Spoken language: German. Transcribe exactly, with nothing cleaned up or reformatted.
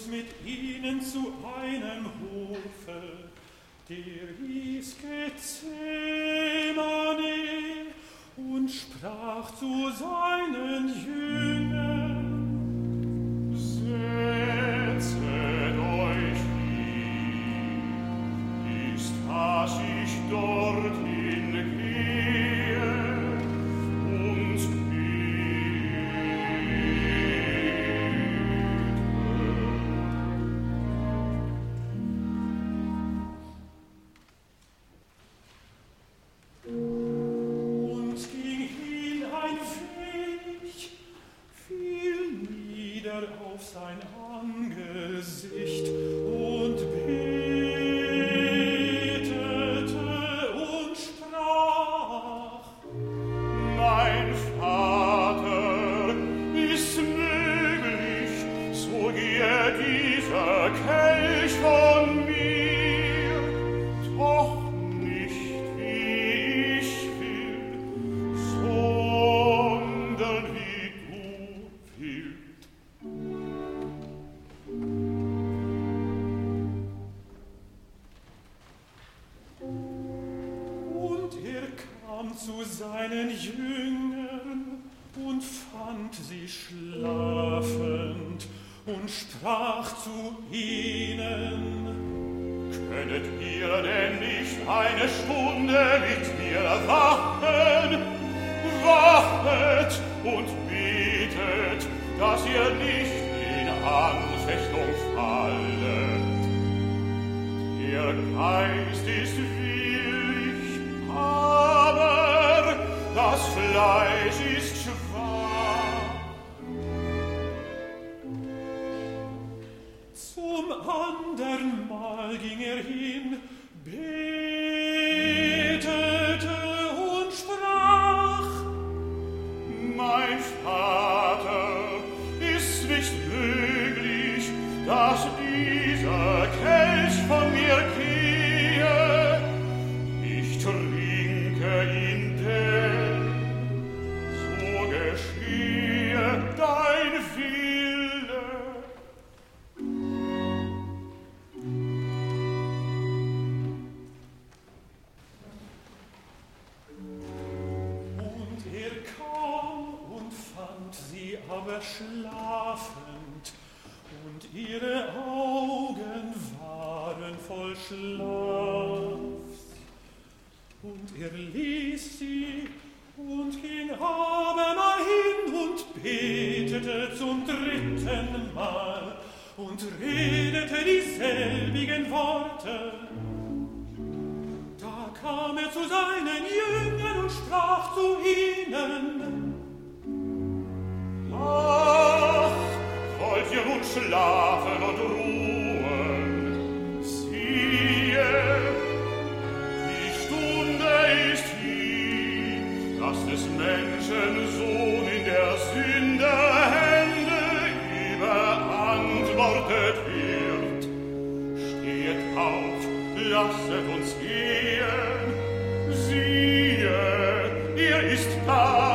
mit ihnen zu einem Hofe, der hieß Gethsemane, und sprach zu seinen Jüngern: Setzet euch hin, ist, dass ich dorthin gehe und auf sein Angesicht und betete und sprach: Mein Vater, ist möglich, so gehe dieser Kelch von mir, doch nicht wie ich will, sondern wie du willst. Zu seinen Jüngern und fand sie schlafend und sprach zu ihnen: Könnet ihr denn nicht eine Stunde mit mir wachen? Wachet und betet, dass ihr nicht in Anfechtung fallet. Ihr Geist ist willig, aber das Fleisch ist schwach. Zum andern Mal ging er hin, betete und sprach: Mein Vater, ist nicht möglich, dass dieser Kelch von mir gehe. Ich trinke ihn denn, so geschehe dein Wille. Und er kam und fand sie aber schlafend, und ihre Augen waren voll Schlafs. Und er ließ sie und ging abermal hin und betete zum dritten Mal und redete dieselbigen Worte. Da kam er zu seinen Jüngern und sprach zu ihnen: Ach, wollt ihr nun schlafen und ruhen? Siehe, die Stunde ist hier, dass des Menschen Sohn in der Sünde Hände überantwortet wird. Stehet auf, lasset uns gehen. Siehe, er ist da.